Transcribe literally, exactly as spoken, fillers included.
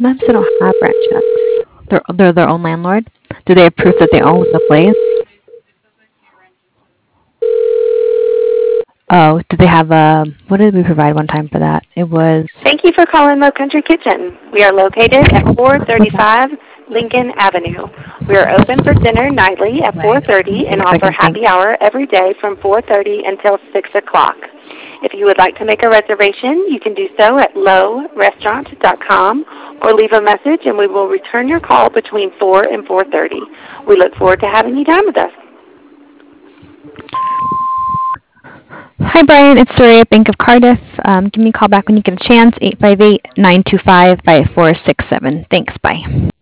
Sometimes they don't have rent checks. They're they're their own landlord. Do they have proof that they own the place? Oh, do they have a? What did we provide one time for that? It was Thank you for calling Low Country Kitchen. We are located at four what's that? thirty-five Lincoln Avenue. We are open for dinner nightly at Way. Let me four thirty see and if I offer can think. happy hour every day from four thirty until six o'clock. If you would like to make a reservation, you can do so at low restaurant dot com or leave a message and we will return your call between four and four thirty. We look forward to having you down with us. Hi, Brian. It's Dory at Bank of Cardiff. Um, give me a call back when you get a chance. eight five eight, nine two five, five four six seven. Thanks. Bye.